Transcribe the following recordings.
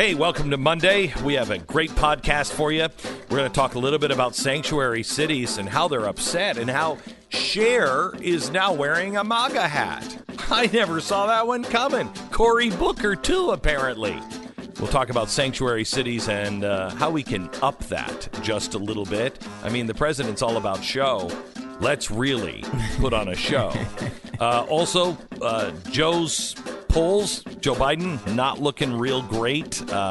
Hey, welcome to Monday. We have a great podcast for you. We're going to talk a little bit about sanctuary cities and how they're upset and how Cher is now wearing a MAGA hat. I never saw that one coming. Cory Booker, too, apparently. We'll talk about sanctuary cities and how we can up that just a little bit. I mean, the president's all about show. Let's really put on a show. Also, Joe's polls, Joe Biden, not looking real great.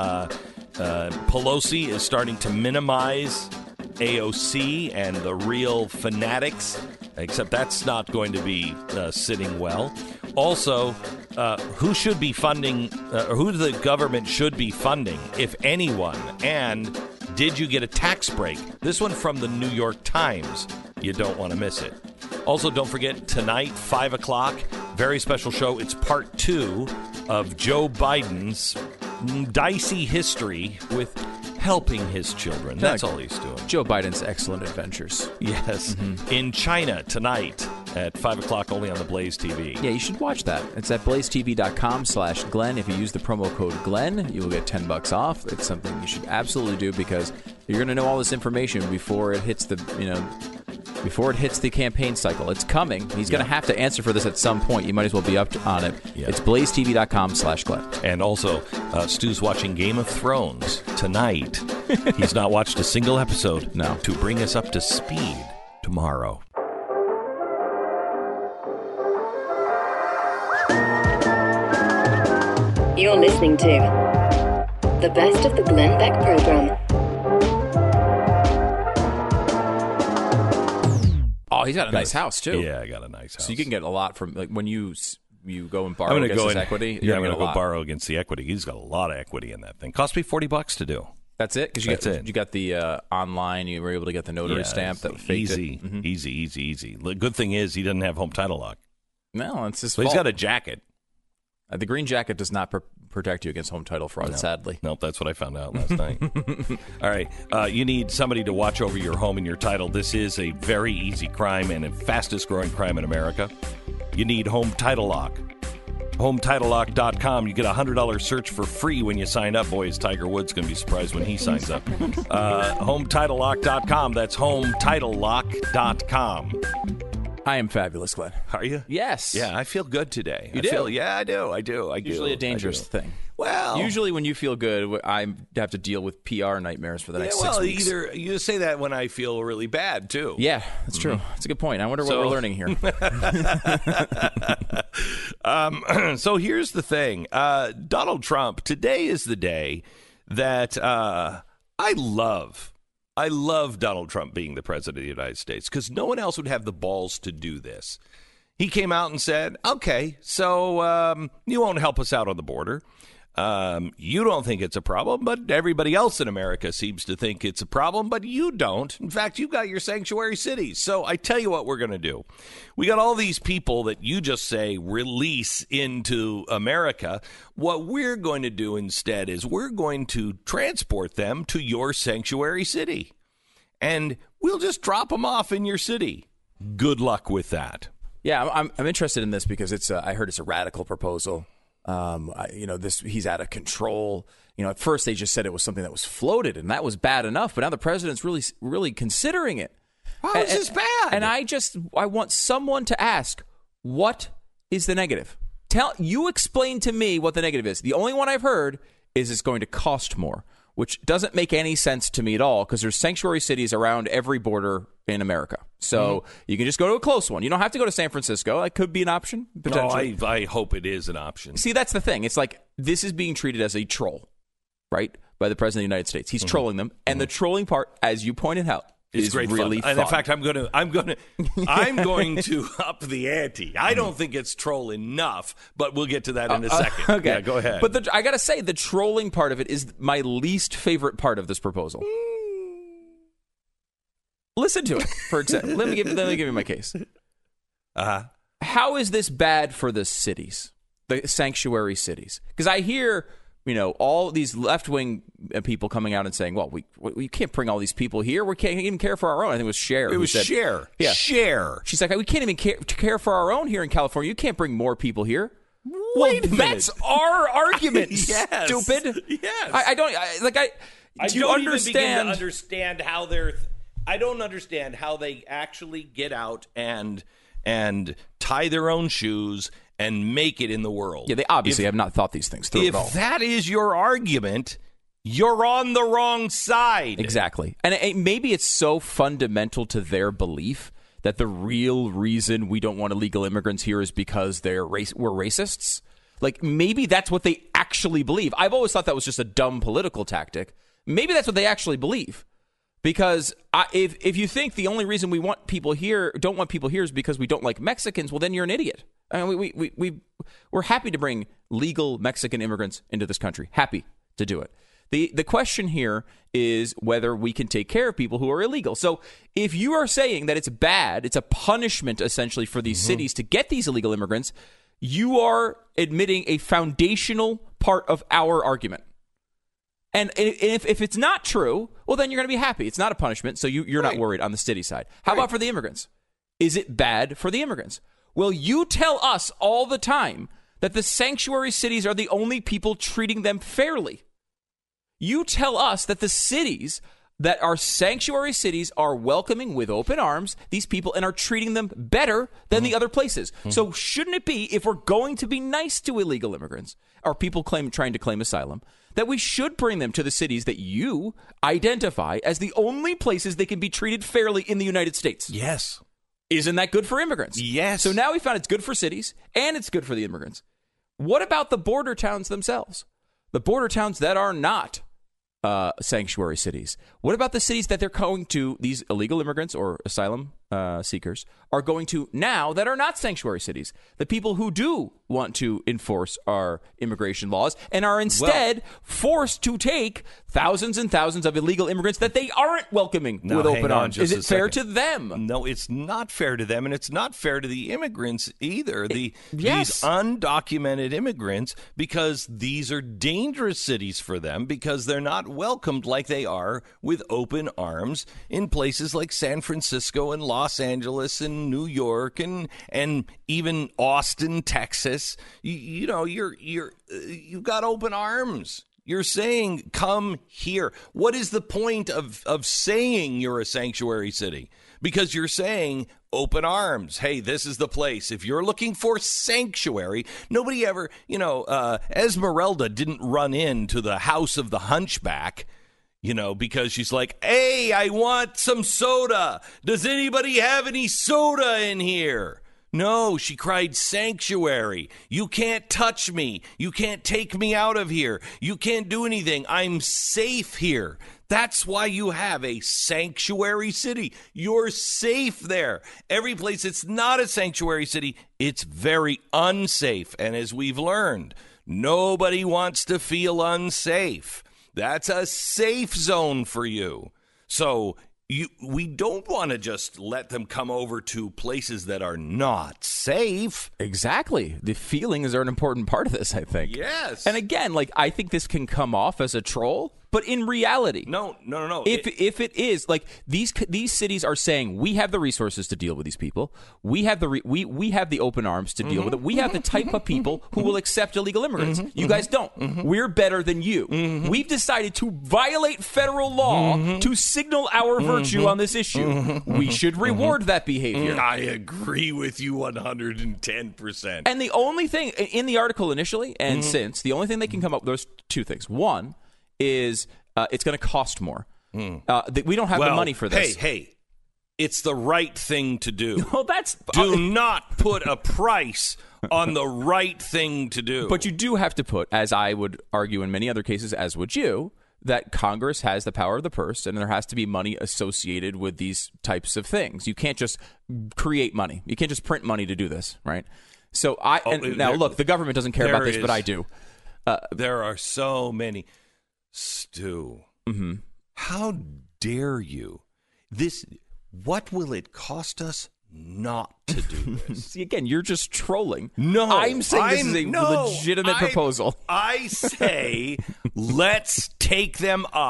Pelosi is starting to minimize AOC and the real fanatics, except that's not going to be sitting well. Also, who should be funding, or who the government should be funding, if anyone, and did you get a tax break? This one from the New York Times. You don't want to miss it. Also, don't forget, tonight, 5 o'clock, very special show. It's part 2 of Joe Biden's dicey history with helping his children. That's all he's doing. Joe Biden's excellent adventures. Yes. Mm-hmm. In China tonight at 5 o'clock only on the Blaze TV. Yeah, you should watch that. It's at blazetv.com/Glenn. If you use the promo code Glenn, you will get $10 off. It's something you should absolutely do because you're going to know all this information before it hits the, before it hits the campaign cycle. It's coming. He's going to have to answer for this at some point. You might as well be up on it. Yeah. It's blazetv.com/Glenn. And also, Stu's watching Game of Thrones tonight. He's not watched a single episode. No. To bring us up to speed tomorrow. You're listening to the best of the Glenn Beck program. Oh, he's got a nice house, too. Yeah, I got a nice house. So you can get a lot from, like, when you go and borrow against his equity. Yeah, I'm going to go borrow against the equity. He's got a lot of equity in that thing. Cost me $40 to do. That's it? Because you got the online, you were able to get the notary stamp that faked easy, it. Mm-hmm. Easy. The good thing is he doesn't have home title lock. No, it's his fault. He's got a jacket. The green jacket does not protect you against home title fraud, sadly. Nope, that's what I found out last night. All right, you need somebody to watch over your home and your title. This is a very easy crime and the fastest growing crime in America. You need Home Title Lock. HomeTitleLock.com. You get a $100 search for free when you sign up. Boy, is Tiger Woods going to be surprised when he signs up. HomeTitleLock.com. That's HomeTitleLock.com. I am fabulous, Glenn. Are you? Yes. Yeah, I feel good today. You do? Yeah, I do. Usually a dangerous thing. Well, usually when you feel good, I have to deal with PR nightmares for the next 6 weeks. Either you say that when I feel really bad, too. Yeah, that's true. That's a good point. I wonder what we're learning here. So here's the thing. Donald Trump, today is the day that I love Donald Trump being the president of the United States because no one else would have the balls to do this. He came out and said, okay, so you won't help us out on the border. You don't think it's a problem, but everybody else in America seems to think it's a problem, but you don't. In fact, you've got your sanctuary cities. So I tell you what we're going to do. We got all these people that you just say release into America. What we're going to do instead is we're going to transport them to your sanctuary city. And we'll just drop them off in your city. Good luck with that. Yeah, I'm interested in this because I heard it's a radical proposal. He's out of control. At first they just said it was something that was floated, and that was bad enough. But now the president's really, really considering it. How is this bad? And I want someone to ask, what is the negative? Explain to me what the negative is. The only one I've heard is it's going to cost more, which doesn't make any sense to me at all because there's sanctuary cities around every border in America. So you can just go to a close one. You don't have to go to San Francisco. That could be an option, potentially. No, I hope it is an option. See, that's the thing. It's like this is being treated as a troll, right, by the president of the United States. He's trolling them. And the trolling part, as you pointed out, is great really fun. And in fact, I'm going to up the ante. I don't think it's troll enough, but we'll get to that in a second. Okay. Yeah, go ahead. But I got to say, the trolling part of it is my least favorite part of this proposal. Listen to it for example. Let me give you my case. How is this bad for the cities, the sanctuary cities? Because I hear, all these left-wing people coming out and saying, well, we can't bring all these people here. We can't even care for our own. I think it was Cher. It was Cher. Yeah. Cher. She's like, we can't even care for our own here in California. You can't bring more people here. Wait a minute. That's our argument, Yes. stupid. Yes. I don't do you don't understand? Even begin to understand how they're. I don't understand how they actually get out and tie their own shoes and make it in the world. Yeah, they obviously have not thought these things through at all. If that is your argument, you're on the wrong side. Exactly. And maybe it's so fundamental to their belief that the real reason we don't want illegal immigrants here is because we're racists. Like, maybe that's what they actually believe. I've always thought that was just a dumb political tactic. Maybe that's what they actually believe. Because if you think the only reason we don't want people here is because we don't like Mexicans, well, then you're an idiot. I mean, we're happy to bring legal Mexican immigrants into this country. Happy to do it. The question here is whether we can take care of people who are illegal. So if you are saying that it's bad, it's a punishment essentially for these cities to get these illegal immigrants, you are admitting a foundational part of our argument. And if it's not true, well, then you're going to be happy. It's not a punishment, so you're not worried on the city side. How about for the immigrants? Is it bad for the immigrants? Well, you tell us all the time that the sanctuary cities are the only people treating them fairly. You tell us that the cities that are sanctuary cities are welcoming with open arms these people and are treating them better than the other places. So shouldn't it be, if we're going to be nice to illegal immigrants or people trying to claim asylum, that we should bring them to the cities that you identify as the only places they can be treated fairly in the United States? Yes. Isn't that good for immigrants? Yes. So now we found it's good for cities and it's good for the immigrants. What about the border towns themselves? The border towns that are not sanctuary cities. What about the cities that they're going to, these illegal immigrants or asylum seekers are going to now that are not sanctuary cities? The people who do want to enforce our immigration laws and are instead forced to take thousands and thousands of illegal immigrants that they aren't welcoming with open arms. Is it fair to them? No, it's not fair to them, and it's not fair to the immigrants either. These undocumented immigrants, because these are dangerous cities for them because they're not welcomed like they are with open arms in places like San Francisco and Los Angeles and New York and even Austin, Texas. You've got open arms. You're saying, come here. What is the point of saying you're a sanctuary city? Because you're saying open arms. Hey, this is the place. If you're looking for sanctuary, nobody ever, Esmeralda didn't run into the house of the hunchback, because she's like, hey, I want some soda. Does anybody have any soda in here? No, she cried sanctuary. You can't touch me. You can't take me out of here. You can't do anything. I'm safe here. That's why you have a sanctuary city. You're safe there. Every place it's not a sanctuary city, it's very unsafe. And as we've learned, nobody wants to feel unsafe. That's a safe zone for you. So we don't want to just let them come over to places that are not safe. Exactly. The feelings are an important part of this, I think. Yes. And again, I think this can come off as a troll, but in reality, no. If it is these cities are saying we have the resources to deal with these people, we have the open arms to deal with it. We have the type of people who will accept illegal immigrants. You guys don't. We're better than you. We've decided to violate federal law to signal our virtue on this issue. We should reward that behavior. I agree with you 110%. And the only thing in the article initially and since, the only thing they can come up with, there's two things. One is it's going to cost more. We don't have the money for this. Hey, it's the right thing to do. Well, do not put a price on the right thing to do. But you do have to put, as I would argue in many other cases, as would you, that Congress has the power of the purse, and there has to be money associated with these types of things. You can't just create money. You can't just print money to do this, right? So look, the government doesn't care about this, but I do. There are so many. Stu, how dare you? What will it cost us not to do this? See, again, you're just trolling. No. I'm saying this is a legitimate proposal. I say let's take them up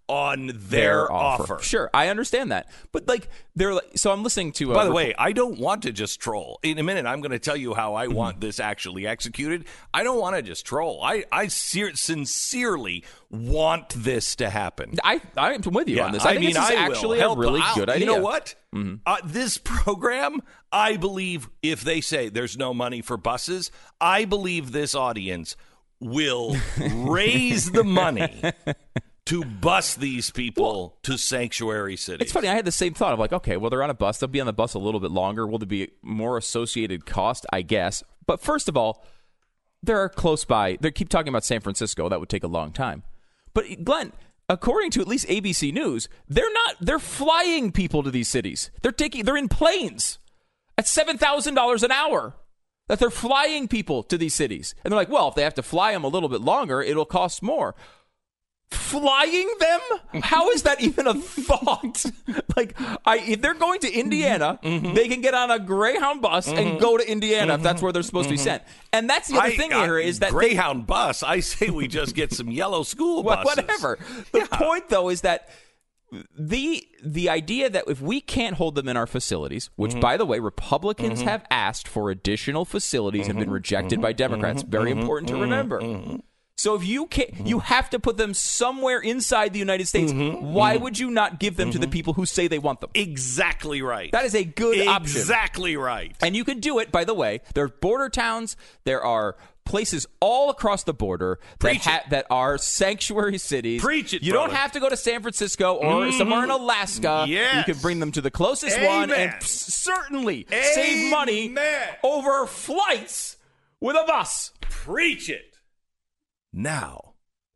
on their offer. Sure, I understand that. But so I'm listening to By the way, I don't want to just troll. In a minute, I'm going to tell you how I want this actually executed. I don't want to just troll. I sincerely want this to happen. I'm with you on this. I think this is actually a really good idea. You know what? This program, I believe, if they say there's no money for buses, I believe this audience will raise the money to bus these people to sanctuary cities. It's funny. I had the same thought of okay, well, they're on a bus. They'll be on the bus a little bit longer. Will there be more associated cost? I guess. But first of all, they're close by. They keep talking about San Francisco. That would take a long time. But Glenn, according to at least ABC News, they're flying people to these cities. They're in planes at $7,000 an hour. That they're flying people to these cities. And they're well, if they have to fly them a little bit longer, it'll cost more. Flying them? How is that even a thought? If they're going to Indiana, they can get on a Greyhound bus and go to Indiana if that's where they're supposed to be sent. And that's the other thing here is that Greyhound bus. I say we just get some yellow school buses. Whatever. The point, though, is that the idea that if we can't hold them in our facilities, which, by the way, Republicans have asked for additional facilities and been rejected by Democrats. Very important to remember. So if you can't, you have to put them somewhere inside the United States. Why would you not give them to the people who say they want them? Exactly right. That is a good option. Exactly right. And you can do it, by the way. There are border towns. There are places all across the border that are sanctuary cities. Preach it, You brother. don't have to go to San Francisco or somewhere in Alaska. Yes. You can bring them to the closest one and certainly save money over flights with a bus. Preach it. Now,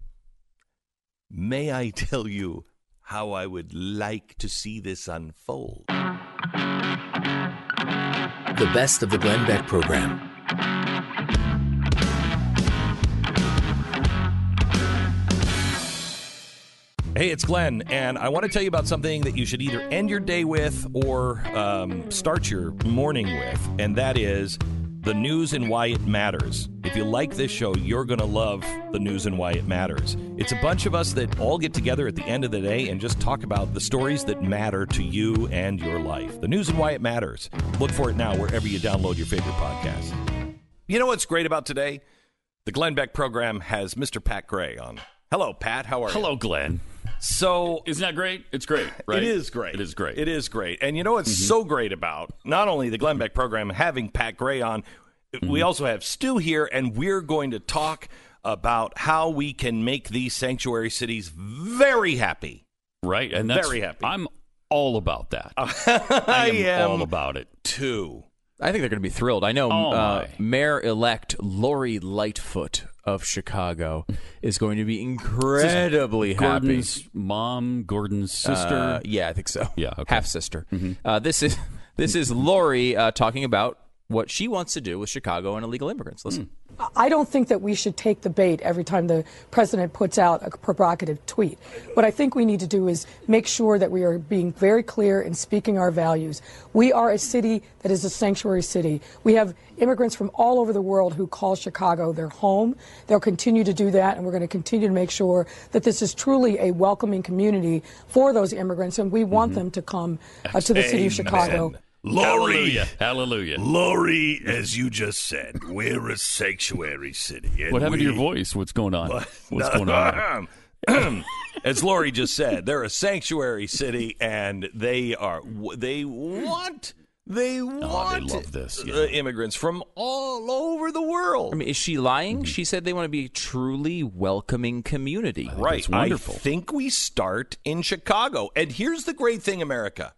may I tell you how I would like to see this unfold? The best of the Glenn Beck program. Hey, it's Glenn, and I want to tell you about something that you should either end your day with or start your morning with, and that is the news and why it matters. If you like this show, you're going to love the news and why it matters. It's a bunch of us that all get together at the end of the day and just talk about the stories that matter to you and your life. The news and why it matters. Look for it now wherever you download your favorite podcast. You know what's great about today? The Glenn Beck program has Mr. Pat Gray on. Hello, Pat. How are you? Hello, Glenn. So, isn't that great? It's great, right? It is great. It is great. It is great. And you know what's so great about not only the Glenn Beck program having Pat Gray on, we also have Stu here, and we're going to talk about how we can make these sanctuary cities very happy. Right, and very happy. I'm all about that. I am all about it too. I think they're going to be thrilled. I know Mayor-elect Lori Lightfoot of Chicago is going to be incredibly happy. Gordon's mom, Gordon's sister. Yeah, I think so. Yeah, okay. Half sister. This is Lori talking about what she wants to do with Chicago and illegal immigrants. Listen. I don't think that we should take the bait every time the president puts out a provocative tweet. What I think we need to do is make sure that we are being very clear in speaking our values. We are a city that is a sanctuary city. We have immigrants from all over the world who call Chicago their home. They'll continue to do that, and we're going to continue to make sure that this is truly a welcoming community for those immigrants, and we want them to come to the city of Chicago. Lori, hallelujah. Lori, as you just said, we're a sanctuary city. What happened to your voice? What's going on? What's going on? As Lori just said, they're a sanctuary city, and they want they love this. Yeah. Immigrants from all over the world. I mean, is she lying? She said they want to be a truly welcoming community. Right. It's wonderful. I think we start in Chicago. And here's the great thing, America.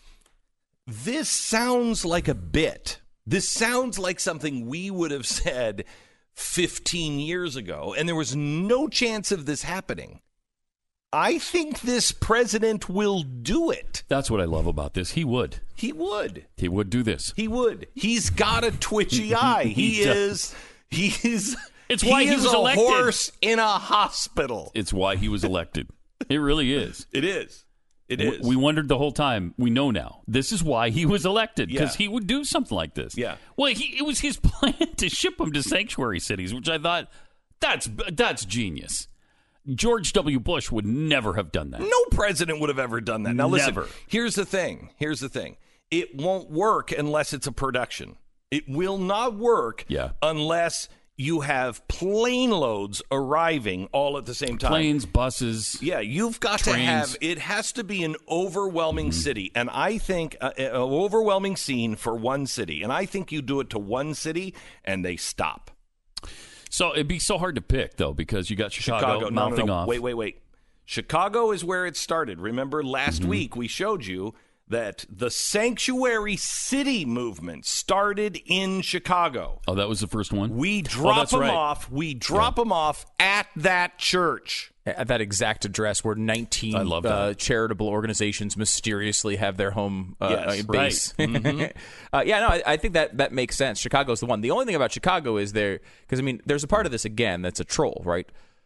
This sounds like a bit. This sounds like something we would have said 15 years ago, and there was no chance of this happening. I think this president will do it. That's what I love about this. He would. He would. He would do this. He would. He's got a twitchy eye. He's It's why he was a elected. horse in a hospital. It's why he was elected. It really is. It is. It is. We wondered the whole time. We know now. This is why he was elected, because he would do something like this. Yeah. Well, it was his plan to ship them to sanctuary cities, which I thought, that's genius. George W. Bush would never have done that. No president would have ever done that. Now, listen, Never. here's the thing. It won't work unless it's a production. It will not work unless you have plane loads arriving all at the same time. Planes, buses. Yeah, you've got trains. to have, it has to be an overwhelming city. And I think an overwhelming scene for one city. And I think you do it to one city and they stop. So it'd be so hard to pick, though, because you got Chicago mouthing off. Wait. Chicago is where it started. Remember last week we showed you that the sanctuary city movement started in Chicago. Oh, that was the first one? We drop them right. off. We drop them off at that church. At that exact address where 19 I love that. charitable organizations mysteriously have their home Yes, base. right. I think that makes sense. Chicago's the one. The only thing about Chicago is because I mean, there's a part of this again that's a troll, right?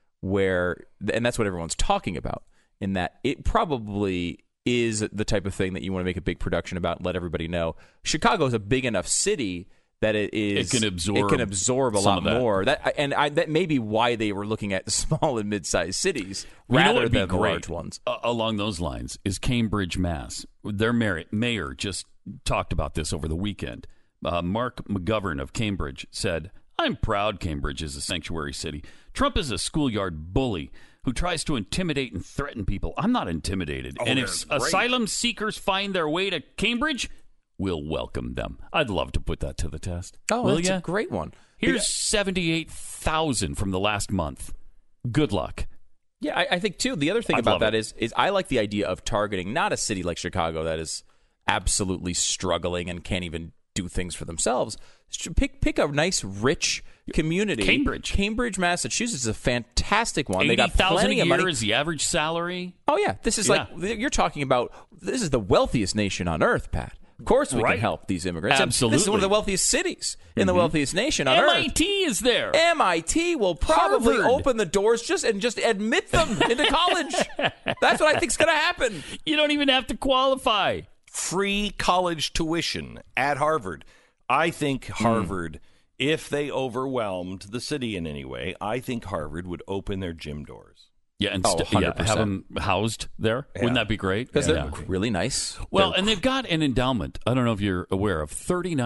And that's what everyone's talking about. In that it probably is the type of thing that you want to make a big production about and let everybody know. Chicago is a big enough city that it can absorb a lot more. That may be why they were looking at the small and mid-sized cities rather than the large ones. Along those lines is Cambridge, Mass. Their mayor just talked about this over the weekend. Mark McGovern of Cambridge said, "I'm proud Cambridge is a sanctuary city. Trump is a schoolyard bully who tries to intimidate and threaten people. I'm not intimidated. And if asylum seekers find their way to Cambridge, we'll welcome them." I'd love to put that to the test. Oh, that's a great one. Here's 78,000 from the last month. Good luck. Yeah, I think, too, the other thing about that is I like the idea of targeting not a city like Chicago that is absolutely struggling and can't even do things for themselves. Pick a nice, rich community. Cambridge, Massachusetts is a fantastic one. They got plenty of money. $80,000 a year is the average salary. Oh, yeah. This is like, you're talking about, this is the wealthiest nation on earth, Pat. Of course we can help these immigrants. Absolutely. This is one of the wealthiest cities in the wealthiest nation on earth. MIT is there. MIT will probably Harvard. open the doors just admit them into college. That's what I think is going to happen. You don't even have to qualify. Free college tuition at Harvard. I think Harvard, if they overwhelmed the city in any way, I think Harvard would open their gym doors. Yeah, and 100%. have them housed there. Yeah. Wouldn't that be great? Because they're really nice. Well, and they've got an endowment. I don't know if you're aware of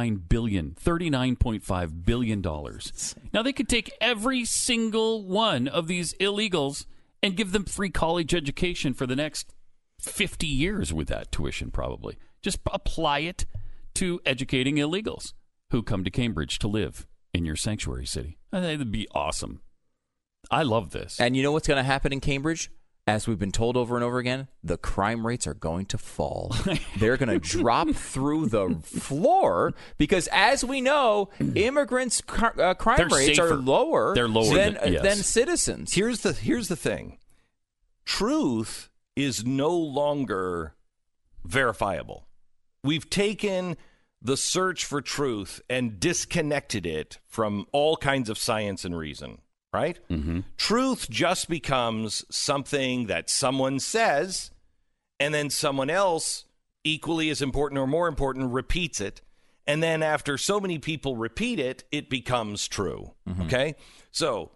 $39.5 billion. Now, they could take every single one of these illegals and give them free college education for the next 50 years with that tuition, probably. Just apply it to educating illegals who come to Cambridge to live in your sanctuary city. I think it'd be awesome. I love this. And you know what's going to happen in Cambridge? As we've been told over and over again, the crime rates are going to fall. They're going to drop through the floor because, as we know, immigrants' crime rates are lower, than citizens. Here's the thing. Truth is no longer verifiable. We've taken the search for truth and disconnected it from all kinds of science and reason, right? Mm-hmm. Truth just becomes something that someone says, and then someone else, equally as important or more important, repeats it. And then after so many people repeat it, it becomes true. Mm-hmm. Okay? So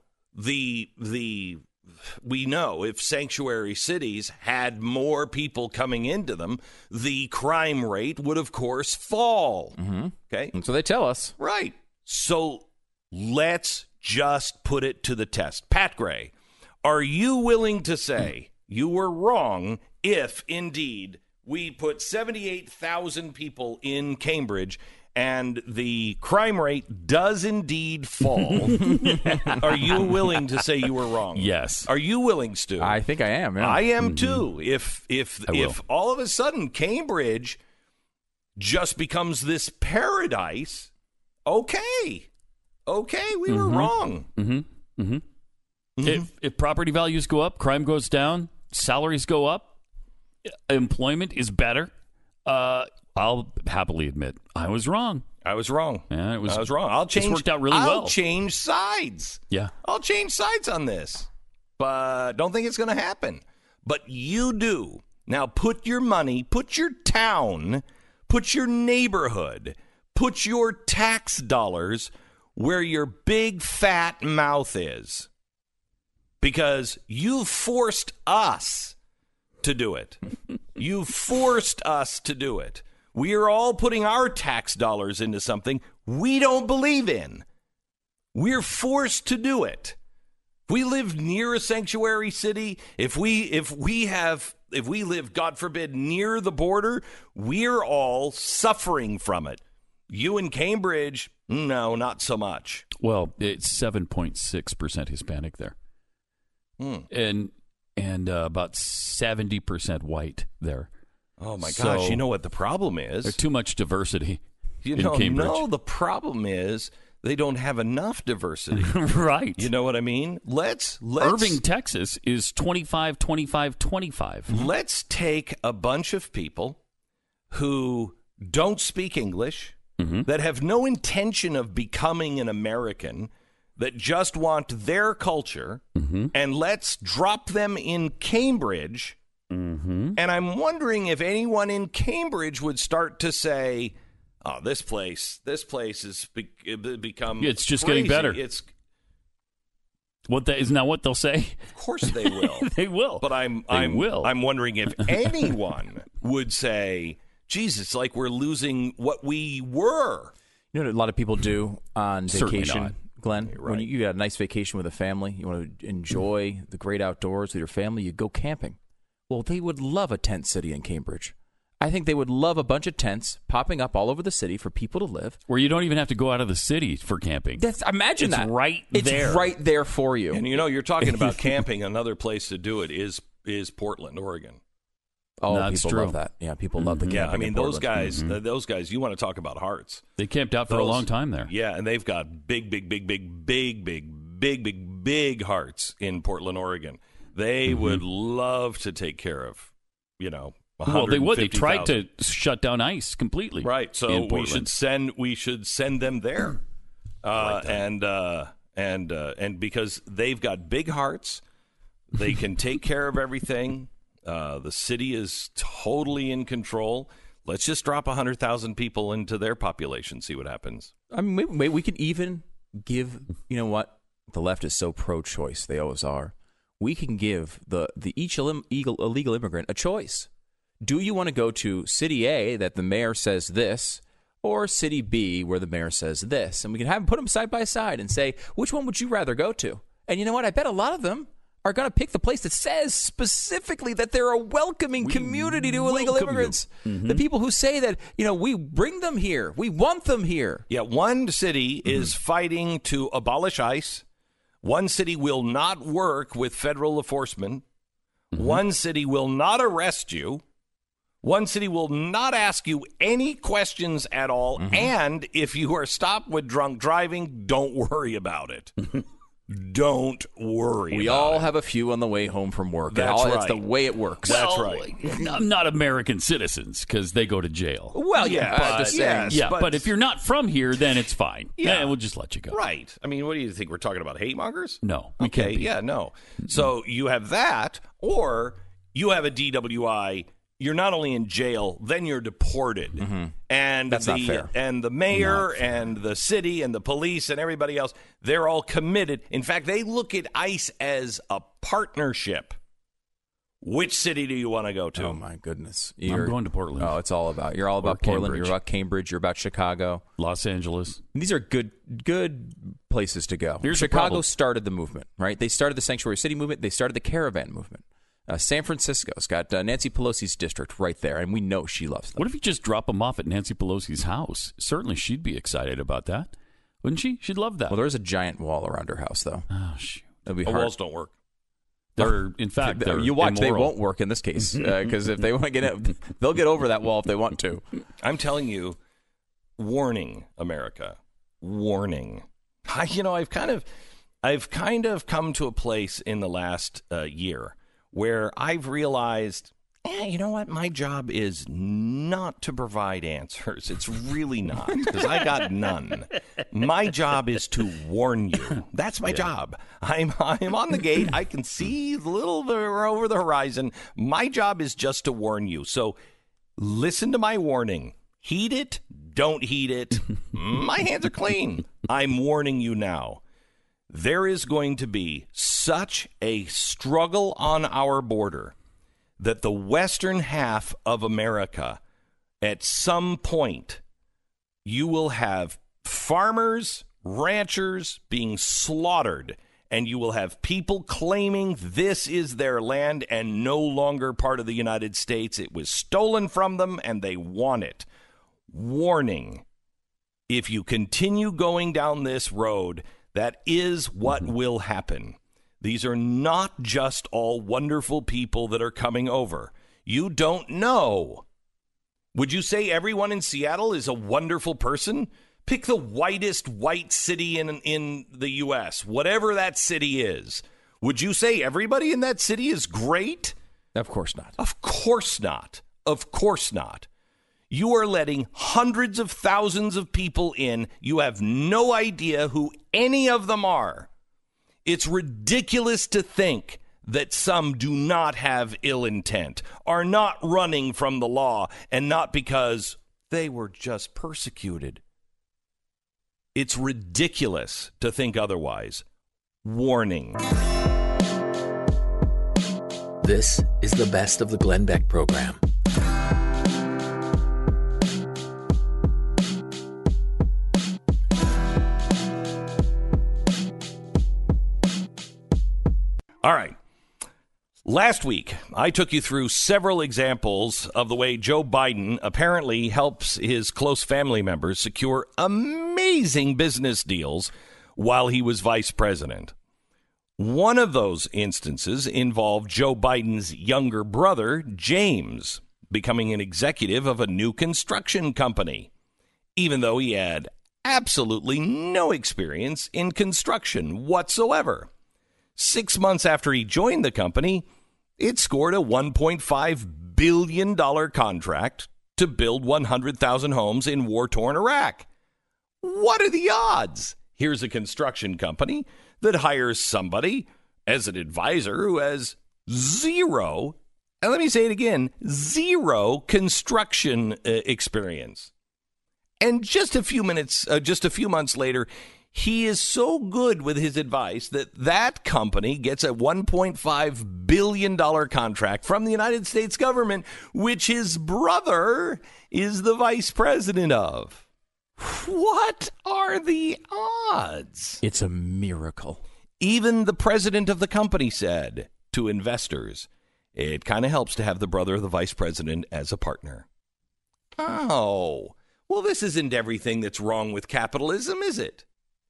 we know if sanctuary cities had more people coming into them, the crime rate would, of course, fall. Mm-hmm. Okay? And so they tell us. Right. So let's just put it to the test. Pat Gray, are you willing to say you were wrong if, indeed, we put 78,000 people in Cambridge and the crime rate does indeed fall? Are you willing to say you were wrong? Yes. Are you willing, Stu? I think I am. Yeah. I am too. If all of a sudden Cambridge just becomes this paradise, okay, we were wrong. Mm-hmm. Mm-hmm. If property values go up, crime goes down, salaries go up, employment is better, I'll happily admit I was wrong. I was wrong. Yeah, I was wrong. It worked out really well. I'll change sides. Yeah. I'll change sides on this. But don't think it's going to happen. But you do. Now put your money, put your town, put your neighborhood, put your tax dollars where your big fat mouth is. because you forced us to do it. You forced us to do it. We are all putting our tax dollars into something we don't believe in. We're forced to do it. If we live near a sanctuary city, if we live, God forbid, near the border, we're all suffering from it. You in Cambridge, no, not so much. Well, it's 7.6% Hispanic there, and about 70% white there. Oh my So gosh! You know what the problem is? There's too much diversity You in know, Cambridge. no, the problem is they don't have enough diversity. Right. You know what I mean? Let's Irving, Texas is 25, 25, 25. let's take a bunch of people who don't speak English, that have no intention of becoming an American, that just want their culture, and let's drop them in Cambridge. And I'm wondering if anyone in Cambridge would start to say, "Oh, this place has become It's just crazy. getting better." It's Isn't that what they'll say? of course they will. They will. But I'm wondering if anyone would say, "Geez, it's like we're losing what we were." You know what a lot of people do on Certainly vacation, not. Glenn? You're When right. you got a nice vacation with a family, you want to enjoy the great outdoors with your family, you go camping. Well, they would love a tent city in Cambridge. I think they would love a bunch of tents popping up all over the city for people to live. Where you don't even have to go out of the city for camping. Imagine It's that. right It's there. right there for you. And you're talking about camping. Another place to do it is Portland, Oregon. Oh, That's people true. love that. Yeah, people love the camping. Yeah, I mean in those Portland. guys. Those guys. You want to talk about hearts? They camped out for a Those- long time there. Yeah, and they've got big hearts in Portland, Oregon. They would love to take care of, Well, they would. They tried 150,000. to shut down ICE completely. Right. So in we Portland. should send them there, and because they've got big hearts, they can take care of everything. The city is totally in control. Let's just drop 100,000 people into their population, see what happens. I mean, maybe we could even give, you know what? The left is so pro-choice. They always are. We can give each illegal immigrant a choice. Do you want to go to City A that the mayor says this, or City B where the mayor says this? And we can put them side by side and say, which one would you rather go to? And you know what? I bet a lot of them are going to pick the place that says specifically that they're a welcoming community to illegal welcome you. immigrants. The people who say that, we bring them here. We want them here. Yeah, one city is fighting to abolish ICE. One city will not work with federal enforcement. One city will not arrest you. One city will not ask you any questions at all. And if you are stopped with drunk driving, don't worry about it. Don't worry We about all it. have a few on the way home from work. That's It's the right. way it works. That's Well, right. Not American citizens because they go to jail. Well, yeah, but- just saying. yes. Yeah, but- but if you're not from here, then it's fine. Yeah. We'll just let you go. Right. I mean, what do you think? We're talking about hate mongers? No, we Okay, can't be. yeah, no. So you have that, or you have a DWI. You're not only in jail, then you're deported. And That's not fair. And the mayor and the city and the police and everybody else, they're all committed. In fact, they look at ICE as a partnership. Which city do you want to go to? Oh my goodness! I'm going to Portland. Oh, it's all about. You're all about Portland. Cambridge. You're about Cambridge. You're about Chicago. Los Angeles. These are good places to go. Here's the Chicago problem. started the movement, right? They started the sanctuary city movement. They started the caravan movement. San Francisco's got Nancy Pelosi's district right there, and we know she loves them. What if you just drop them off at Nancy Pelosi's house? Certainly she'd be excited about that. Wouldn't she? She'd love that. Well, there's a giant wall around her house, though. Oh, shoot. It'll be Oh, hard. walls don't work. They're, in fact, they're You watch, they immoral. won't work in this case because if they want to get it, they'll get over that wall if they want to. I'm telling you, warning, America, warning. I've kind of come to a place in the last year where I've realized, you know what? My job is not to provide answers. It's really not, because I got none. My job is to warn you. That's my job. I'm on the gate. I can see a little bit over the horizon. My job is just to warn you. So listen to my warning. Heed it. Don't heed it. My hands are clean. I'm warning you now. there is going to be such a struggle on our border that the western half of America, at some point, you will have farmers, ranchers being slaughtered, and you will have people claiming this is their land and no longer part of the United States. It was stolen from them and they want it. Warning, if you continue going down this road, that is what will happen. These are not just all wonderful people that are coming over. You don't know. Would you say everyone in Seattle is a wonderful person? Pick the whitest white city in the U.S., whatever that city is. Would you say everybody in that city is great? Of course not. Of course not. Of course not. You are letting hundreds of thousands of people in. You have no idea who any of them are. It's ridiculous to think that some do not have ill intent, are not running from the law, and not because they were just persecuted. It's ridiculous to think otherwise. Warning. This is the best of the Glenn Beck program. All right. Last week, I took you through several examples of the way Joe Biden apparently helps his close family members secure amazing business deals while he was vice president. One of those instances involved Joe Biden's younger brother, James, becoming an executive of a new construction company, even though he had absolutely no experience in construction whatsoever. 6 months after he joined the company, it scored a $1.5 billion contract to build 100,000 homes in war-torn Iraq. What are the odds? Here's a construction company that hires somebody as an advisor who has zero, and let me say it again, zero construction experience. And just a few months later, he is so good with his advice that company gets a $1.5 billion contract from the United States government, which his brother is the vice president of. What are the odds? It's a miracle. Even the president of the company said to investors, it kind of helps to have the brother of the vice president as a partner. Oh, well, this isn't everything that's wrong with capitalism, is it?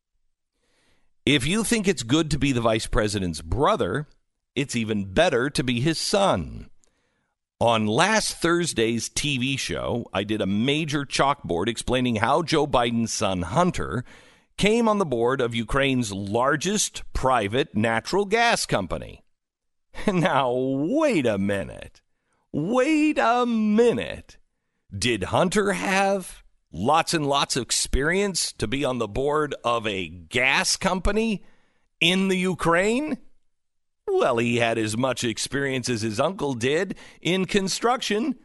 If you think it's good to be the vice president's brother, it's even better to be his son. On last Thursday's TV show, I did a major chalkboard explaining how Joe Biden's son, Hunter, came on the board of Ukraine's largest private natural gas company. Now, wait a minute. Wait a minute. Did Hunter have lots and lots of experience to be on the board of a gas company in the Ukraine? Well, he had as much experience as his uncle did in construction.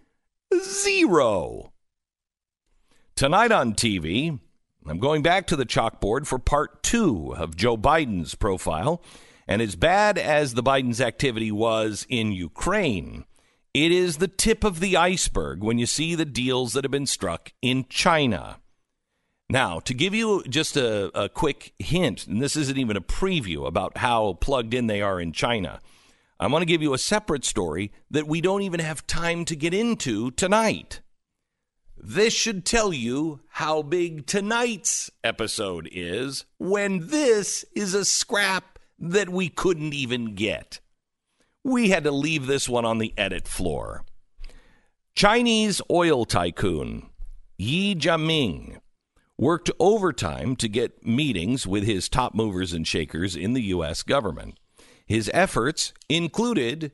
Zero. Tonight on TV, I'm going back to the chalkboard for part 2 of Joe Biden's profile. And as bad as the Biden's activity was in Ukraine, it is the tip of the iceberg when you see the deals that have been struck in China. Now, to give you just a quick hint, and this isn't even a preview about how plugged in they are in China, I want to give you a separate story that we don't even have time to get into tonight. This should tell you how big tonight's episode is when this is a scrap that we couldn't even get. We had to leave this one on the edit floor. Chinese oil tycoon Ye Jianming worked overtime to get meetings with his top movers and shakers in the U.S. government. His efforts included,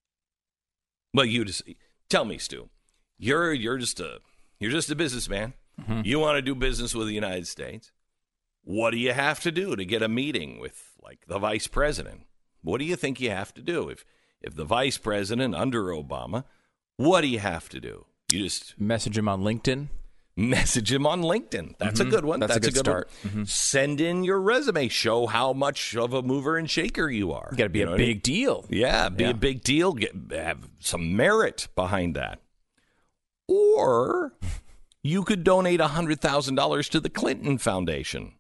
well, you just tell me, Stu, you're just a businessman. Mm-hmm. You want to do business with the United States. What do you have to do to get a meeting with, like, the vice president? What do you think you have to do? If the vice president under Obama, what do you have to do? You just message him on LinkedIn. Message him on LinkedIn. That's a good one. That's a good start. One. Send in your resume. Show how much of a mover and shaker you are. You got to be a big deal. Yeah, be a big deal. Have some merit behind that. Or you could donate $100,000 to the Clinton Foundation.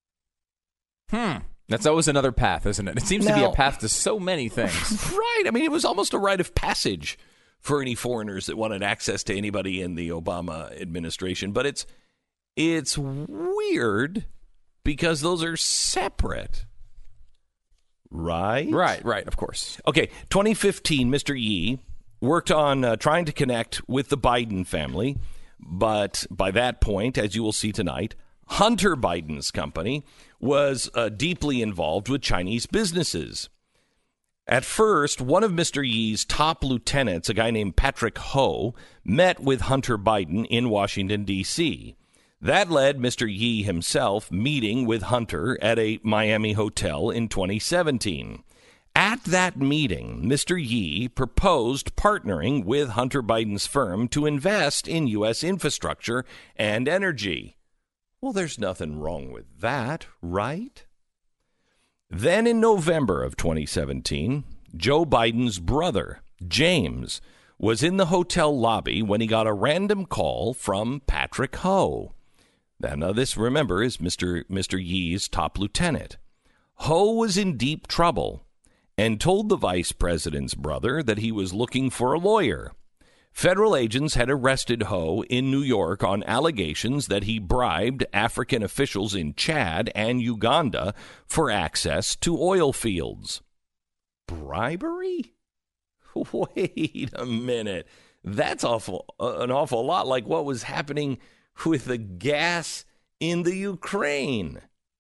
That's always another path, isn't it? It seems to be a path to so many things. Right. I mean, it was almost a rite of passage for any foreigners that wanted access to anybody in the Obama administration. But it's weird because those are separate. Right? Right, of course. Okay, 2015, Mr. Yi worked on trying to connect with the Biden family. But by that point, as you will see tonight, Hunter Biden's company was deeply involved with Chinese businesses. At first, one of Mr. Yi's top lieutenants, a guy named Patrick Ho, met with Hunter Biden in Washington, D.C. That led Mr. Yi himself meeting with Hunter at a Miami hotel in 2017. At that meeting, Mr. Yi proposed partnering with Hunter Biden's firm to invest in U.S. infrastructure and energy. Well, there's nothing wrong with that, right? Then in November of 2017, Joe Biden's brother, James, was in the hotel lobby when he got a random call from Patrick Ho. Now, this, remember, is Mr. Yi's top lieutenant. Ho was in deep trouble and told the vice president's brother that he was looking for a lawyer. Federal agents had arrested Ho in New York on allegations that he bribed African officials in Chad and Uganda for access to oil fields. Bribery? Wait a minute. That's an awful lot like what was happening with the gas in the Ukraine.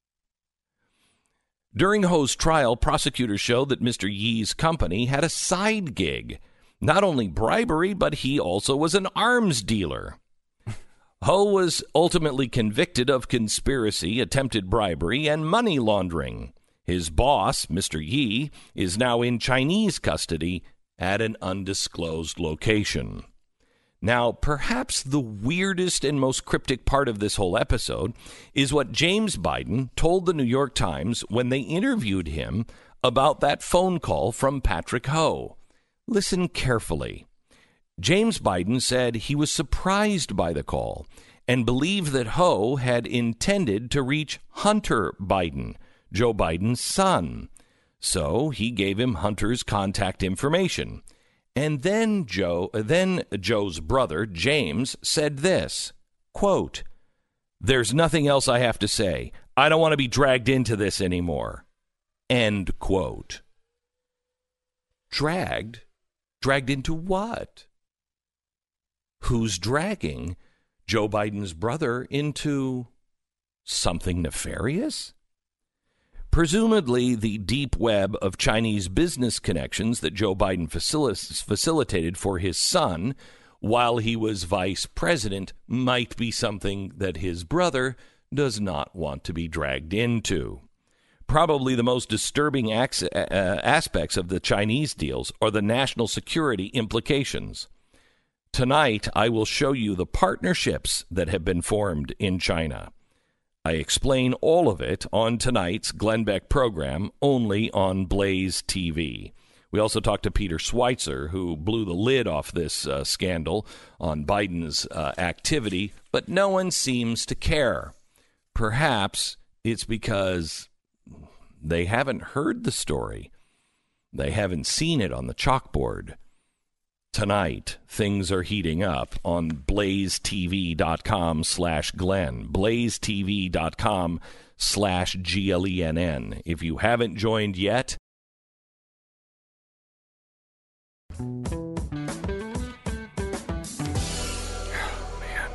During Ho's trial, prosecutors showed that Mr. Yi's company had a side gig. Not only bribery, but he also was an arms dealer. Ho was ultimately convicted of conspiracy, attempted bribery, and money laundering. His boss, Mr. Yi, is now in Chinese custody at an undisclosed location. Now, perhaps the weirdest and most cryptic part of this whole episode is what James Biden told the New York Times when they interviewed him about that phone call from Patrick Ho. Listen carefully. James Biden said he was surprised by the call and believed that Ho had intended to reach Hunter Biden, Joe Biden's son. So he gave him Hunter's contact information. And then Joe's brother, James, said this, quote, "There's nothing else I have to say. I don't want to be dragged into this anymore." End quote. Dragged? Dragged into what? Who's dragging Joe Biden's brother into something nefarious? Presumably, the deep web of Chinese business connections that Joe Biden facilitated for his son while he was vice president might be something that his brother does not want to be dragged into. Probably the most disturbing aspects of the Chinese deals are the national security implications. Tonight, I will show you the partnerships that have been formed in China. I explain all of it on tonight's Glenn Beck program, only on Blaze TV. We also talked to Peter Schweizer, who blew the lid off this scandal on Biden's activity, but no one seems to care. Perhaps it's because they haven't heard the story. They haven't seen it on the chalkboard. Tonight, things are heating up on blazetv.com/Glenn, blazetv.com/GLENN. If you haven't joined yet, oh, man.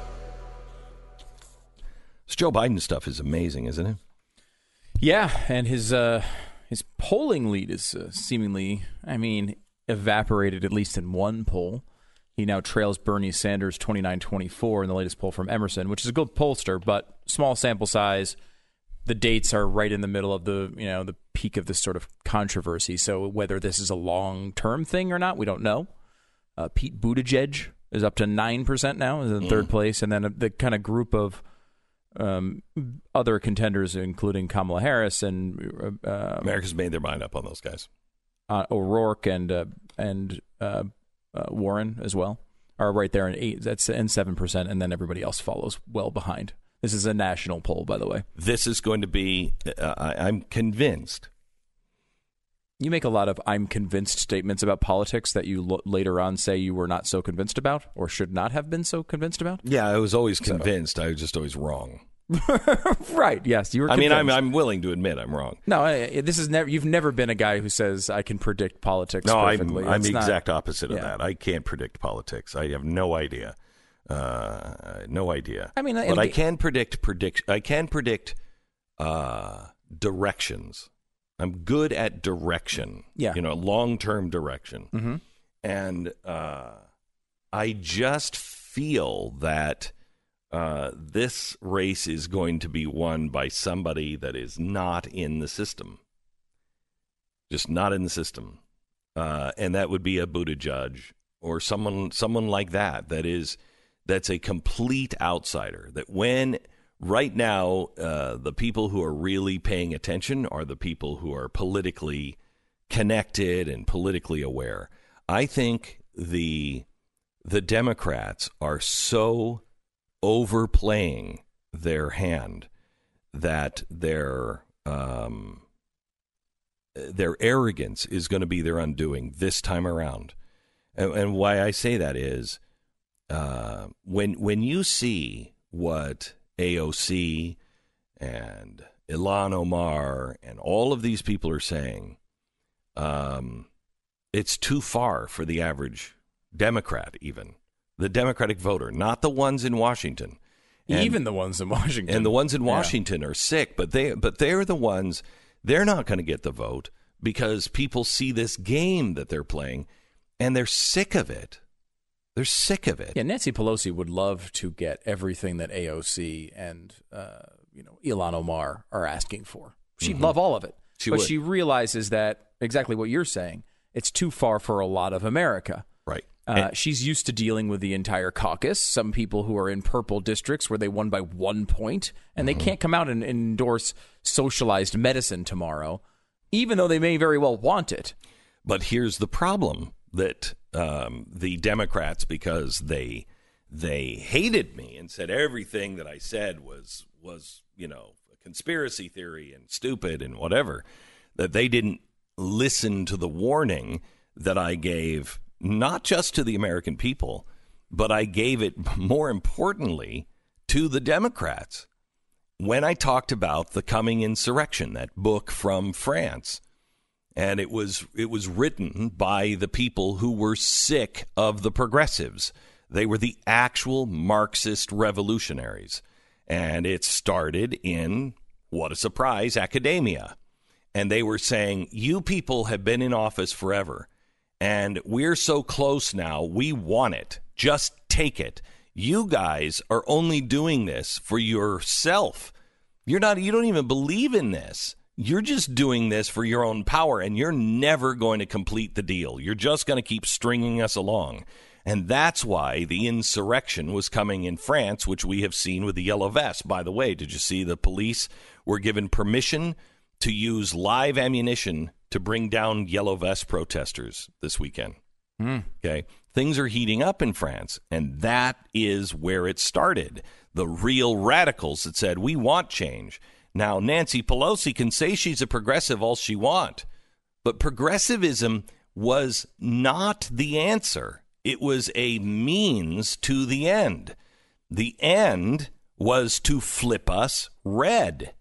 This Joe Biden stuff is amazing, isn't it? Yeah, and his polling lead is seemingly, evaporated, at least in one poll. He now trails Bernie Sanders 29-24 in the latest poll from Emerson, which is a good pollster, but small sample size. The dates are right in the middle of the peak of this sort of controversy. So whether this is a long-term thing or not, we don't know. Pete Buttigieg is up to 9% now, is in third place. And then the kind of group of other contenders, including Kamala Harris and America's made their mind up on those guys. O'Rourke and Warren as well are right there in 7%, and then everybody else follows well behind. This is a national poll, by the way. This is going to be, I'm convinced. You make a lot of "I'm convinced" statements about politics that you later on say you were not so convinced about or should not have been so convinced about. Yeah, I was always convinced. I was just always wrong. Right. Yes, you were. I mean, I'm willing to admit I'm wrong. No, this is never. You've never been a guy who says I can predict politics. No, perfectly. I'm the not, exact opposite of that. I can't predict politics. I have no idea. No idea. I mean, but I can predict. I can predict directions. I'm good at direction. Yeah. Long-term direction. Mm-hmm. And I just feel that this race is going to be won by somebody that is not in the system. Just not in the system. And that would be a Buttigieg or someone like that. That's a complete outsider. That when right now the people who are really paying attention are the people who are politically connected and politically aware. I think the Democrats are so overplaying their hand that their arrogance is going to be their undoing this time around. And why I say that is when you see what AOC and Ilhan Omar and all of these people are saying, it's too far for the average Democrat, even the Democratic voter, not the ones in Washington. Even the ones in Washington. And the ones in Washington are sick, but they're the ones, they're not going to get the vote because people see this game that they're playing and they're sick of it. They're sick of it. Yeah, Nancy Pelosi would love to get everything that AOC and Ilhan Omar are asking for. She'd love all of it. She realizes that exactly what you're saying. It's too far for a lot of America. Right. She's used to dealing with the entire caucus. Some people who are in purple districts where they won by 1 point, and they can't come out and endorse socialized medicine tomorrow, even though they may very well want it. But here's the problem that the Democrats, because they hated me and said everything that I said was a conspiracy theory and stupid and whatever, that they didn't listen to the warning that I gave, not just to the American people, but I gave it more importantly to the Democrats when I talked about the coming insurrection, that book from France. And it was written by the people who were sick of the progressives. They were the actual Marxist revolutionaries. And it started in, what a surprise, academia. And they were saying, you people have been in office forever, and we're so close now, we want it. Just take it. You guys are only doing this for yourself. You don't even believe in this. You're just doing this for your own power, and you're never going to complete the deal. You're just going to keep stringing us along. And that's why the insurrection was coming in France, which we have seen with the yellow vests. By the way, did you see the police were given permission to use live ammunition to bring down yellow vest protesters this weekend? Okay. Things are heating up in France, and that is where it started. The real radicals that said, we want change. Now, Nancy Pelosi can say she's a progressive all she wants, but progressivism was not the answer. It was a means to the end. The end was to flip us red.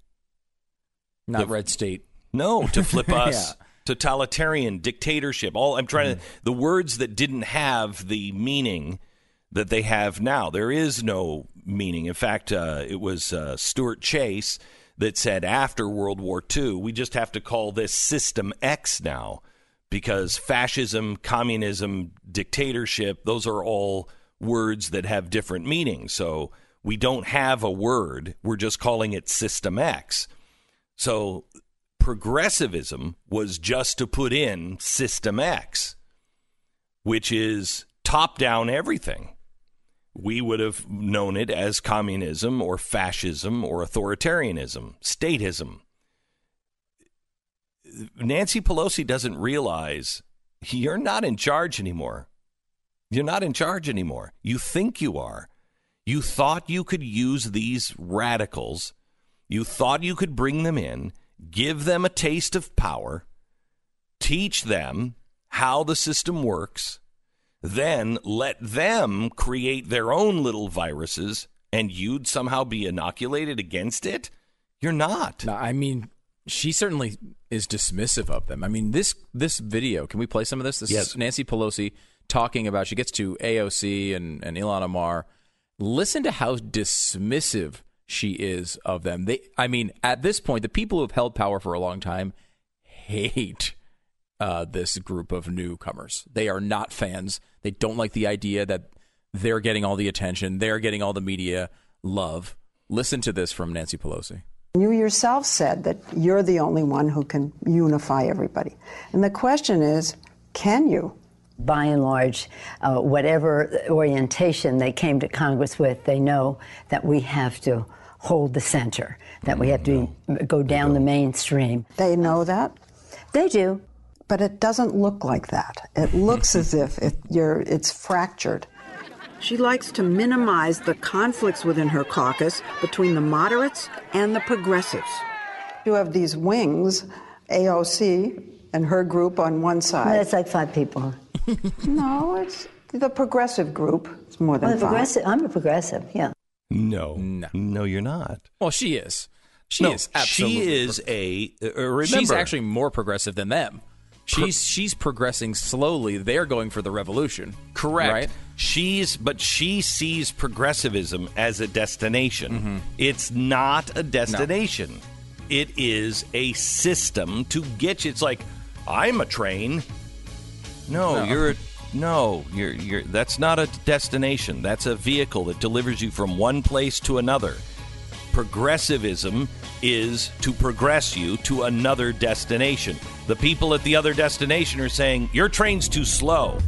Not red state. No, to flip us totalitarian, dictatorship. The words that didn't have the meaning that they have now. There is no meaning. In fact, it was Stuart Chase that said after World War II, we just have to call this System X now, because fascism, communism, dictatorship, those are all words that have different meanings. So we don't have a word. We're just calling it System X. So progressivism was just to put in System X, which is top down everything. we would have known it as communism or fascism or authoritarianism, statism. Nancy Pelosi doesn't realize you're not in charge anymore. You're not in charge anymore. You think you are. You thought you could use these radicals. You thought you could bring them in, give them a taste of power, teach them how the system works, then let them create their own little viruses, and you'd somehow be inoculated against it? You're not. No, I mean, she certainly is dismissive of them. I mean, this video, can we play some of this? This Yes. is Nancy Pelosi talking about, she gets to AOC and Ilhan Omar. Listen to how dismissive she is of them. At this point, the people who have held power for a long time hate this group of newcomers. They are not fans. They don't like the idea that they're getting all the attention. They're getting all the media love. Listen to this from Nancy Pelosi. You yourself said that you're the only one who can unify everybody. And the question is, can you? By and large, whatever orientation they came to Congress with, they know that we have to hold the center, that we have to go down the mainstream. They know that? They do. But it doesn't look like that. It looks as if it's fractured. She likes to minimize the conflicts within her caucus between the moderates and the progressives. You have these wings, AOC and her group on one side. That's like 5 people. No, it's the progressive group. It's more than 5. I'm a progressive, yeah. No, you're not. Well, she is. She is absolutely. She is remember, she's actually more progressive than them. She's progressing slowly. They're going for the revolution. Correct. Right? She sees progressivism as a destination. Mm-hmm. It's not a destination. No. It is a system to get you. It's like, I'm a train. No. You're that's not a destination. That's a vehicle that delivers you from one place to another. Progressivism is to progress you to another destination. The people at the other destination are saying, your train's too slow.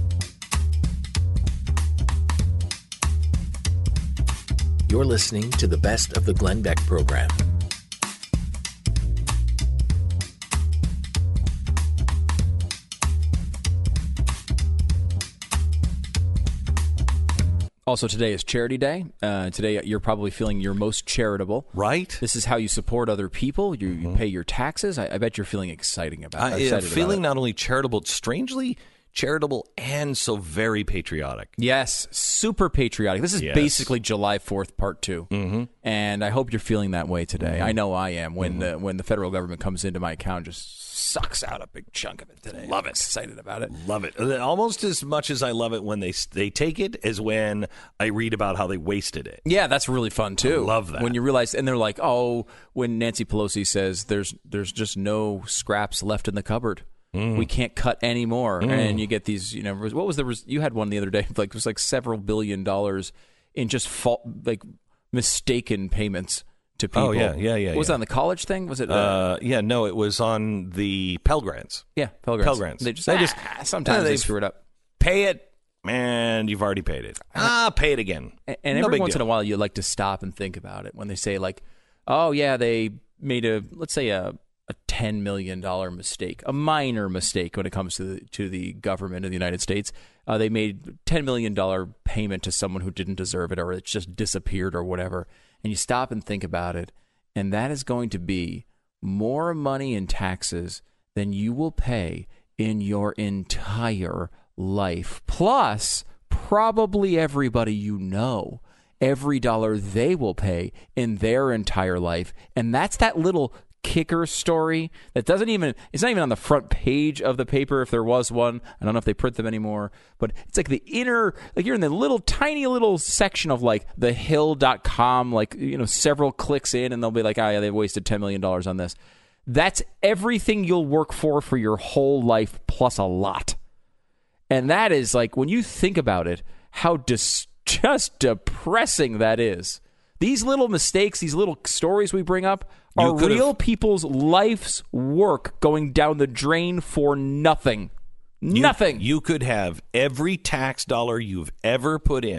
You're listening to the best of the Glenn Beck program. Also, today is Charity Day. Today, you're probably feeling your most charitable. Right. This is how you support other people. You pay your taxes. I bet you're feeling exciting about it. Feeling not only charitable, strangely charitable, and so very patriotic. Yes, super patriotic. This is basically July 4th, Part 2. Mm-hmm. And I hope you're feeling that way today. Mm-hmm. I know I am. When the federal government comes into my account, just sucks out a big chunk of it today. Love it. I'm excited about it. Love it. Almost as much as I love it when they take it as when I read about how they wasted it. Yeah, that's really fun too. I love that. When you realize, and they're like, oh, when Nancy Pelosi says there's just no scraps left in the cupboard. We can't cut any more. And you get these, what was you had one the other day, it was like several $1 billion in just mistaken payments to people. Oh, yeah. Was it on the college thing? Was it? No, it was on the Pell Grants. Yeah, Pell Grants. Pell Grants. They just sometimes they screw it up. Pay it, and you've already paid it. Pay it again. And every once in a while, you like to stop and think about it when they say like, oh yeah, they made let's say a $10 million mistake, a minor mistake when it comes to the government of the United States. They made $10 million payment to someone who didn't deserve it, or it's just disappeared or whatever. And you stop and think about it, and that is going to be more money in taxes than you will pay in your entire life. Plus, probably everybody you know, every dollar they will pay in their entire life. And that's that little kicker story that it's not even on the front page of the paper if there was one. I don't know if they print them anymore, but it's like the inner, like you're in the little tiny little section of like thehill.com, several clicks in, and they'll be like, oh yeah, they've wasted $10 million on this. That's everything you'll work for your whole life plus a lot. And that is like, when you think about it, how just depressing that is. These little mistakes, these little stories we bring up are real people's life's work going down the drain for nothing. Nothing. You could have every tax dollar you've ever put in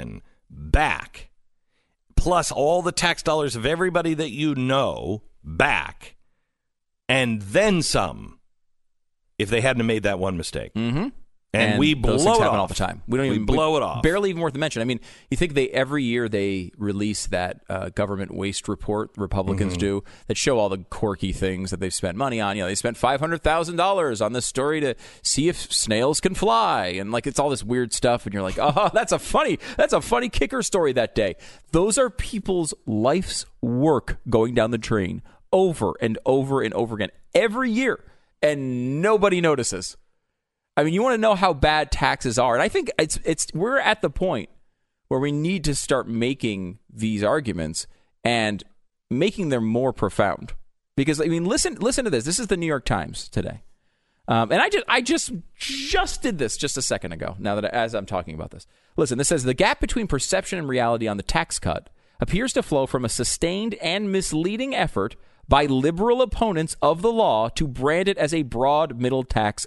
back, plus all the tax dollars of everybody that you know back, and then some, if they hadn't made that one mistake. Mm-hmm. And we blow those things it happen off all the time. We don't even blow it off. Barely even worth a mention. I mean, you think every year they release that government waste report, Republicans do, that show all the quirky things that they've spent money on. You know, they spent $500,000 on this story to see if snails can fly, and like it's all this weird stuff. And you're like, oh, that's a funny kicker story that day. Those are people's life's work going down the drain over and over and over again every year, and nobody notices. I mean, you want to know how bad taxes are, and I think we're at the point where we need to start making these arguments and making them more profound. Because I mean, listen to this. This is the New York Times today, and I just did this just a second ago. Now that as I'm talking about this, listen. This says the gap between perception and reality on the tax cut appears to flow from a sustained and misleading effort by liberal opponents of the law to brand it as a broad middle class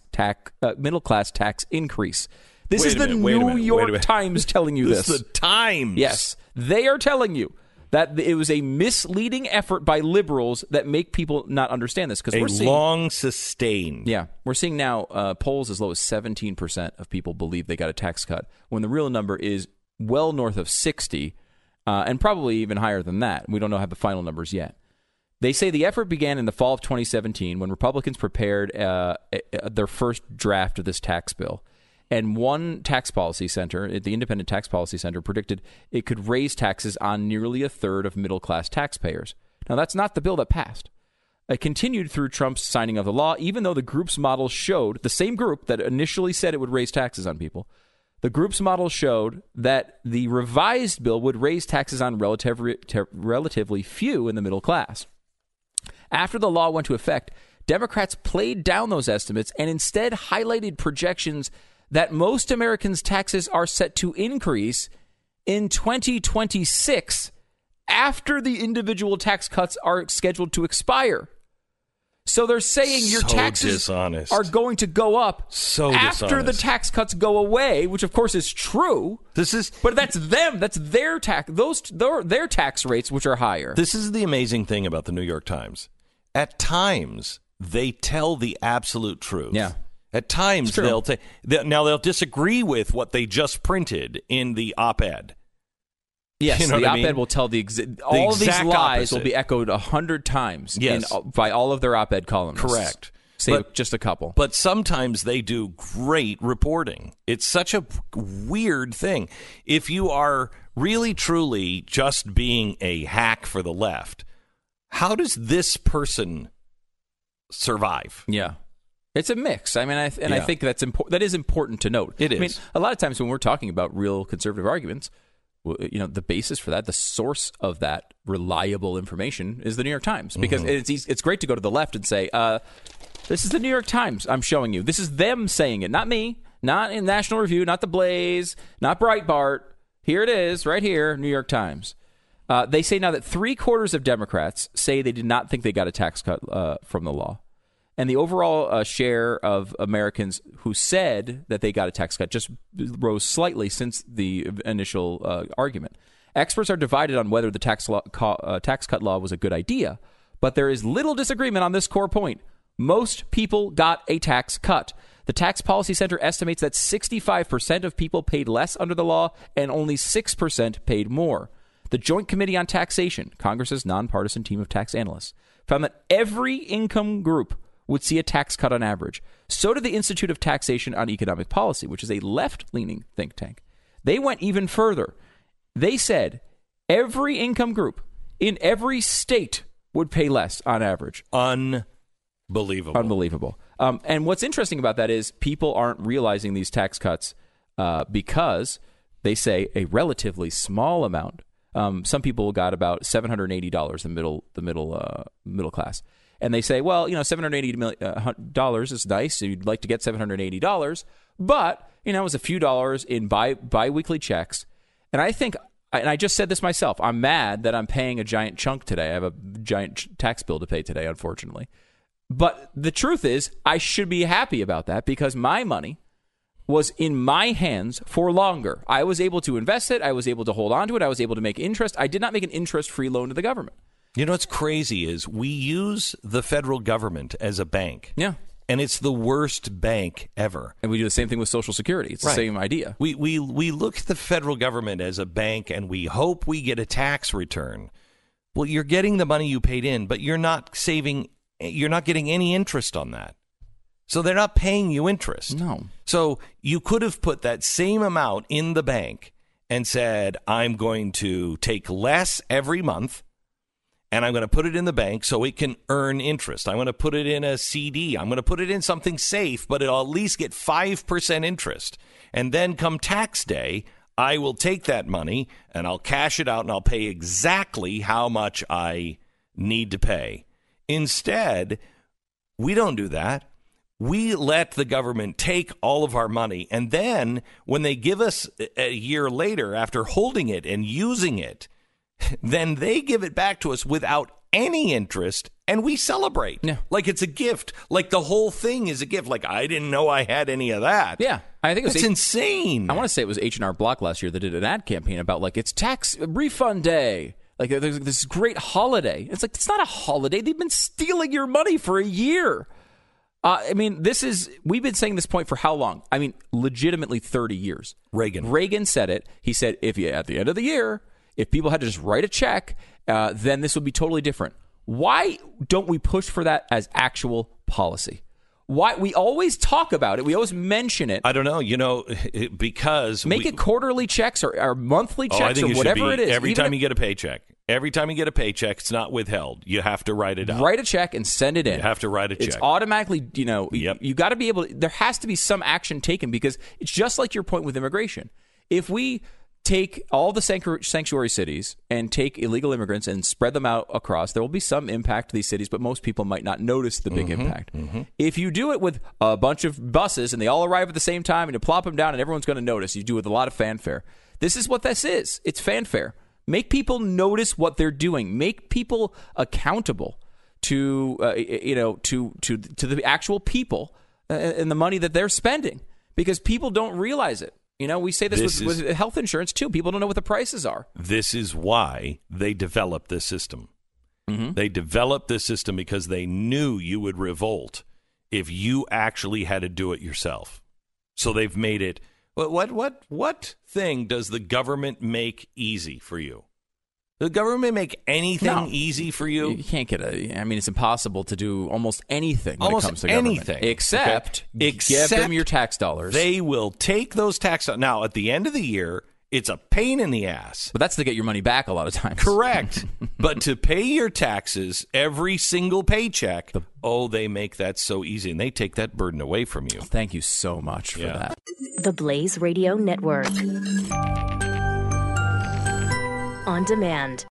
tax increase. This is the New York Times telling you this. This is the Times. Yes, they are telling you that it was a misleading effort by liberals that make people not understand this. Because we're seeing long sustained. Yeah, we're seeing now polls as low as 17% of people believe they got a tax cut, when the real number is well north of 60, and probably even higher than that. We don't have the final numbers yet. They say the effort began in the fall of 2017 when Republicans prepared their first draft of this tax bill. And one tax policy center, the Independent Tax Policy Center, predicted it could raise taxes on nearly a third of middle-class taxpayers. Now, that's not the bill that passed. It continued through Trump's signing of the law, even though the group's model showed, the same group that initially said it would raise taxes on people, the group's model showed that the revised bill would raise taxes on relatively few in the middle class. After the law went into effect, Democrats played down those estimates and instead highlighted projections that most Americans' taxes are set to increase in 2026 after the individual tax cuts are scheduled to expire. So they're saying your taxes are going to go up after the tax cuts go away, which of course is true. But that's them. That's their tax. Their tax rates, which are higher. This is the amazing thing about the New York Times. At times, they tell the absolute truth. Yeah. At times, they'll disagree with what they just printed in the op-ed. Yes, you know the what op-ed I mean? will tell all of these lies opposite. will be echoed 100 times by all of their op-ed columnists. Correct. Save just a couple. But sometimes they do great reporting. It's such a weird thing. If you are really, truly just being a hack for the left, how does this person survive? Yeah. It's a mix. I mean, I think that is important to note. It is. I mean, a lot of times when we're talking about real conservative arguments, you know, the basis for that, the source of that reliable information is the New York Times. Because it's great to go to the left and say, this is the New York Times I'm showing you. This is them saying it, not me, not in National Review, not The Blaze, not Breitbart. Here it is, right here, New York Times. They say now that 3/4 of Democrats say they did not think they got a tax cut from the law. And the overall share of Americans who said that they got a tax cut just rose slightly since the initial argument. Experts are divided on whether the tax cut law was a good idea, but there is little disagreement on this core point. Most people got a tax cut. The Tax Policy Center estimates that 65% of people paid less under the law and only 6% paid more. The Joint Committee on Taxation, Congress's nonpartisan team of tax analysts, found that every income group would see a tax cut on average. So did the Institute of Taxation on Economic Policy, which is a left-leaning think tank. They went even further. They said every income group in every state would pay less on average. Unbelievable. And what's interesting about that is people aren't realizing these tax cuts because they say a relatively small amount. Some people got about $780, the middle class. And they say, well, you know, $780 is nice. So you'd like to get $780, but you know, it was a few dollars in biweekly checks. And I think, and I just said this myself, I'm mad that I'm paying a giant chunk today. I have a giant tax bill to pay today, unfortunately. But the truth is, I should be happy about that because my money was in my hands for longer. I was able to invest it. I was able to hold on to it. I was able to make interest. I did not make an interest-free loan to the government. You know what's crazy is we use the federal government as a bank. Yeah. And it's the worst bank ever. And we do the same thing with Social Security. It's the same idea. We look at the federal government as a bank and we hope we get a tax return. Well, you're getting the money you paid in, but you're not getting any interest on that. So they're not paying you interest. No. So you could have put that same amount in the bank and said, I'm going to take less every month. And I'm going to put it in the bank so it can earn interest. I'm going to put it in a CD. I'm going to put it in something safe, but it'll at least get 5% interest. And then come tax day, I will take that money and I'll cash it out and I'll pay exactly how much I need to pay. Instead, we don't do that. We let the government take all of our money. And then when they give us a year later, after holding it and using it, then they give it back to us without any interest, and we celebrate. Yeah. Like it's a gift. Like the whole thing is a gift. Like I didn't know I had any of that. Yeah. I think it's insane. I want to say it was H&R Block last year that did an ad campaign about like it's tax refund day. Like there's this great holiday. It's like it's not a holiday. They've been stealing your money for a year. I mean, we've been saying this point for how long? I mean, legitimately 30 years. Reagan said it. He said, at the end of the year, if people had to just write a check, then this would be totally different. Why don't we push for that as actual policy? Why we always talk about it. We always mention it. I don't know, because make it quarterly checks or monthly checks or whatever it is. Every time you get a paycheck. Every time you get a paycheck, it's not withheld. You have to write it out. Write a check and send it in. You have to write a check. It's automatically, you got to be able to, there has to be some action taken because it's just like your point with immigration. If we take all the sanctuary cities and take illegal immigrants and spread them out across, there will be some impact to these cities, but most people might not notice the big impact. Mm-hmm. If you do it with a bunch of buses and they all arrive at the same time and you plop them down and everyone's going to notice, you do it with a lot of fanfare. This is what this is. It's fanfare. Make people notice what they're doing. Make people accountable to the actual people and the money that they're spending because people don't realize it. We say this with health insurance, too. People don't know what the prices are. This is why they developed this system. Mm-hmm. They developed this system because they knew you would revolt if you actually had to do it yourself. So they've made it. What thing does the government make easy for you? Does the government make anything easy for you? You can't it's impossible to do almost anything when it comes to government. Except give them your tax dollars. They will take those tax dollars. Now, at the end of the year, it's a pain in the ass. But that's to get your money back a lot of times. Correct. But to pay your taxes every single paycheck, they make that so easy. And they take that burden away from you. Thank you so much for that. The Blaze Radio Network. On demand.